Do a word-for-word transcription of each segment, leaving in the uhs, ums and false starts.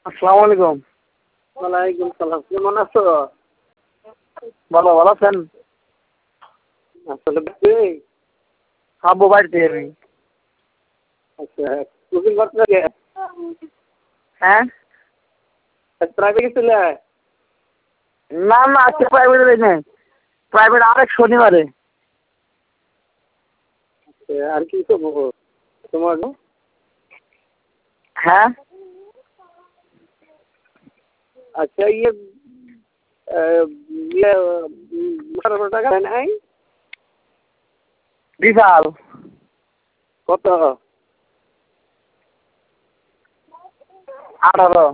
আসসালামু আলাইকুম। ওয়ালাইকুম সালাম। কেমন আছো? ভালো, ভালো আছেন? আসলে বাড়িতে? আব্বু বাড়িতে আমি। আচ্ছা, কোচিং করতে লাগে? হ্যাঁ? প্রাইভেট গেছিলে? না না আজকে প্রাইভেটে যাই নাই। প্রাইভেট আরেক শনিবারে। আচ্ছা, আর কি করবো তোমার? হ্যাঁ? আচ্ছা ইয়ে ইয়ে আঠারো টাকা নাই? বিশাল। কত? আঠারো।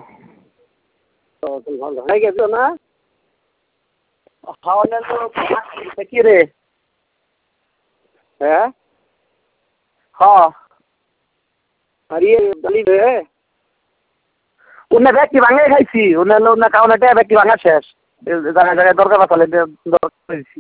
ভালো হয়ে গেছো না? খাওয়া তো কি রে? হ্যাঁ? হ্যাঁ। আর ইয়ে ডালি রে? ওনে ব্যক্তি ভাঙে খাইছি। ওনে হলো ওনে কারণ এটা ব্যক্তি ভাঙা শেষ। জায়গায় জায়গায় দরকার পাতালে দরকার করেছি।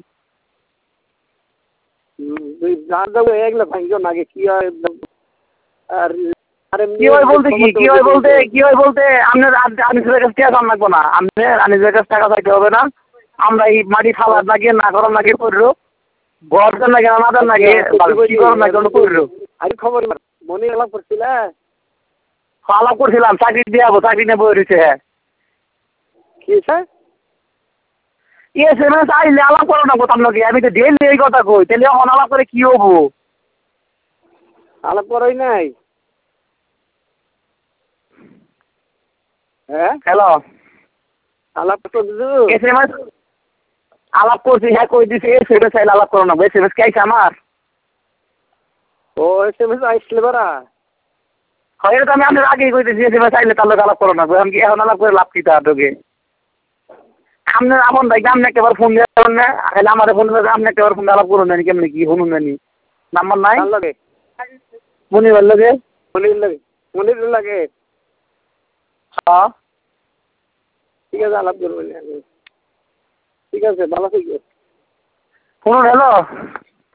তুই গান দেবো এগুলো ভাঙ্গো নাকি কি হয়? আর কি হয় বলতে কি কি হয় বলতে কি হয় বলতে আপনার আনিসের কাছে টাকা দাম লাগবো না। আপনি আনিসের কাছে টাকা চাইতে হবে না। আমরা এই মাটি ফালার নাকি না করার নাকি করলো ঘর দেন নাকি না দেন নাকি কি করার নাকি অন্য করলো। আর খবর মনে এলাম করছিল আলাপ করছিলাম চাকরি দিয়ে যাবো চাকরি নিয়ে বই রয়েছে। হ্যাঁ কি স্যার? এস এম এস আইলে আলাপ করো না কোথাও নাকি আমি তো ডেলি এই কথা কই তাহলে এখন আলাপ করে কি হবো? আলাপ করাই নাই। হ্যাঁ হ্যালো আলাপ করছো? এস এম এস আলাপ করছি হ্যাঁ কই দিছি এস এম এস আইলে আলাপ করো না এস এম এস কে আইছে আমার? ও এস এম এস আইসলে বারা হয় এটা তো আমি আপনার আগেই কইতেছি এস এম এস আইলে তার লোক আলাপ করো না আমি কি এখন আলাপ করে লাভ কি তার তোকে? আপনার আপন ভাই আপনি একবার ফোন দিয়ে পারেন না তাহলে আমার ফোন দিয়ে আপনি একবার ফোন আলাপ করুন না কেমনি কি শুনুন জানি নাম্বার নাই কার লাগে? মনিবার লাগে মনির লাগে মনির লাগে। হ্যাঁ ঠিক আছে আলাপ করবো ঠিক আছে ভালো থেকো। শুনুন হ্যালো